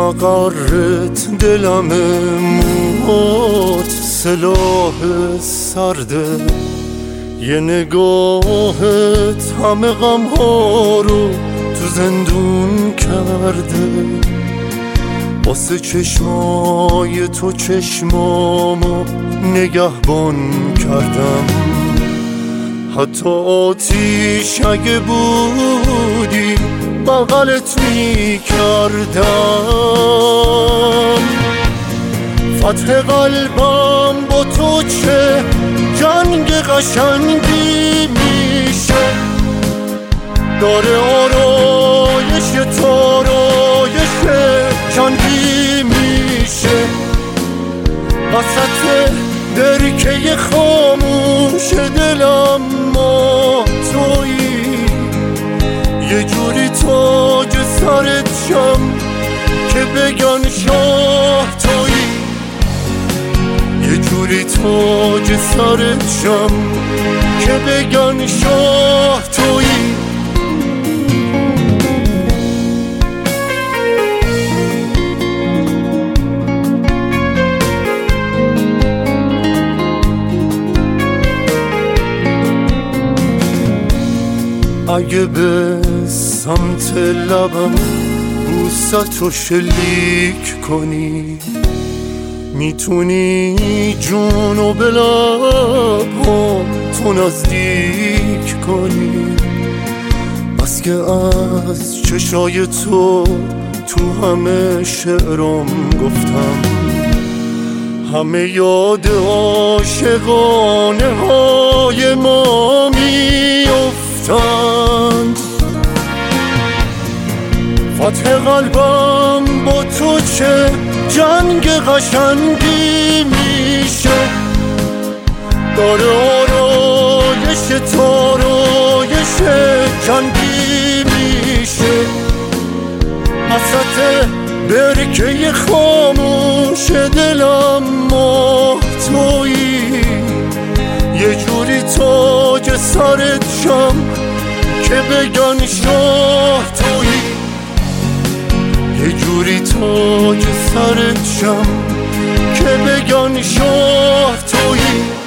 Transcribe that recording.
مقرت دلم موت سلاح سرده، یه نگاهت همه غم ها رو تو زندون کرده. واسه چشمای تو چشمامو نگهبان کردم، حتی آتیش اگه بودی بغلت می کردم. فتح قلبم با تو چه جنگ قشنگی میشه، داره آرایش تارایش چندی میشه. وسط درکه خاموش دلم ما تویی، یه جوری تاج سرت شم که بگن شاه تویی، یه جوری تاج سرت شم که بگن شاه تویی. اگه به سمت لبم بوستو شلیک کنی، میتونی جونو به لبم تو نزدیک کنی. بس که از چشای تو همه شعرام گفتم، همه یاد عاشقانه های ما میافتند. فتح قلبم با تو چه جنگ قشنگی میشه، داره آرایش تارایش چندی میشه. وسط برکه خاموش دلم ما تویی، یه جوری تاج سرت شم که بگن شاه تویی، یه جوری تاج سرت شم که بگن شاه تویی.